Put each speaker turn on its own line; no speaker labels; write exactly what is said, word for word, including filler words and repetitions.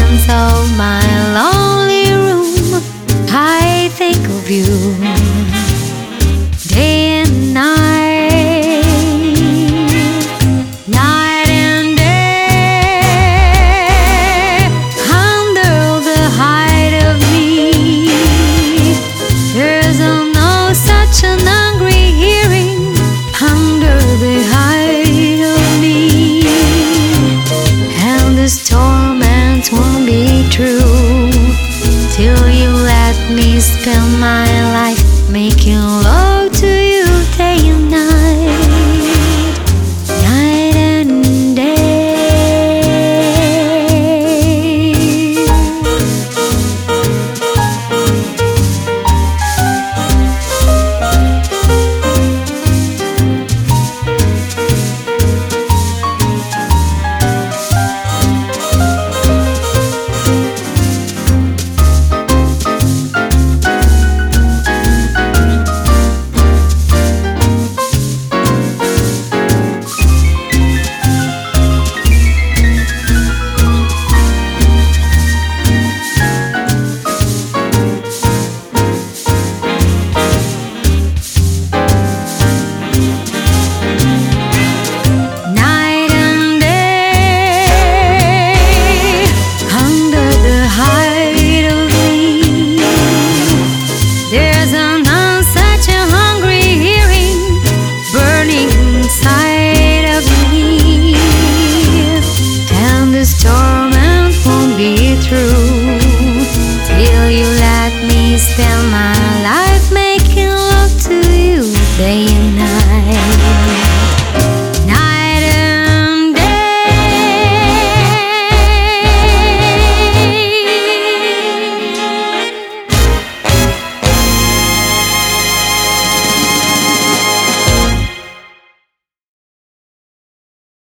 silence of my lonely room, I think of you day and night, night and day. Under the height of me, there's no such an angry hearing. Under the height of me, and this torment won't be true till you let me spend my life making love.